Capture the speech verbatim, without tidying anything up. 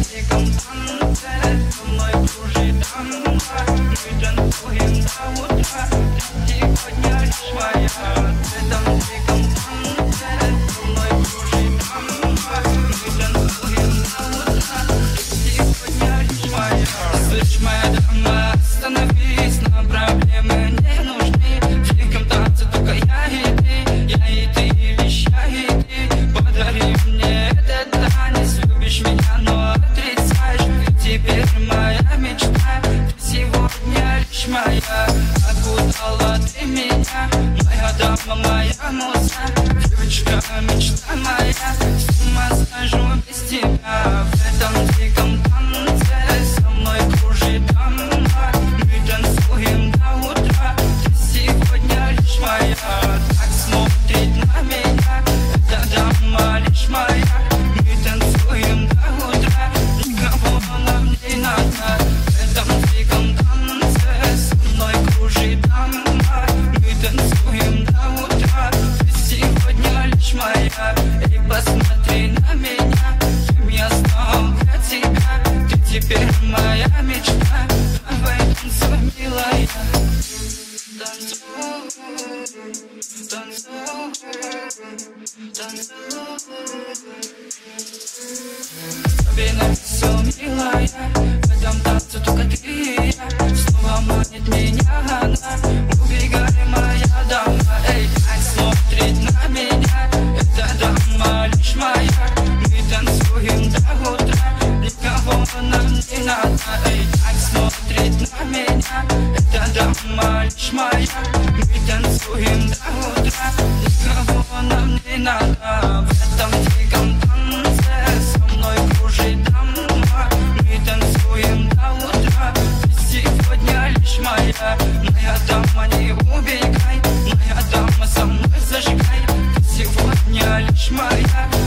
диком танце со мной кружит дамба. Мы танцуем до утра, ты сегодня лишь моя. В этом диком танце со мной кружит дамба. Мы танцуем до утра, ты сегодня лишь моя. Слышь, моя дама, остановись, но проблемы не нужны. В диком танце только я и ты, я и ты, лишь я и ты. Подари мне этот танец, любишь меня, но отрицаешь. Ты теперь моя мечта, ты сегодня лишь моя. Окутала ты меня, моя дама, моя муза. Девочка, мечта моя, с ума схожу без тебя. В этом диком танце со мной кружит дамба. Мы танцуем до утра, ты сегодня лишь моя. Так смотрит на меня эта дама лишь моя. Мы танцуем до утра, никого нам не надо. В этом диком танце со мной кружит дамба. Мы танцуем до утра, ты сегодня лишь моя. И посмотри на меня, кем я стал для тебя. Ты теперь моя мечта, давай танцуй, милая. Танцуй, танцуй, танцуй. Особенно все, милая, в этом танце только ты и я. Снова манит меня она, убегай, моя дама. Эй, так смотрит на меня эта дама лишь моя. Мы танцуем до утра, никого нам не надо. Эй, так смотрит на меня эта дама лишь моя. Мы танцуем до утра, никого нам не надо. В этом диком танце со мной кружит дамба. Мы танцуем до утра, ты сегодня лишь моя. Моя дама, не убегай, моя дама, со мной зажигай. Ты сегодня лишь моя.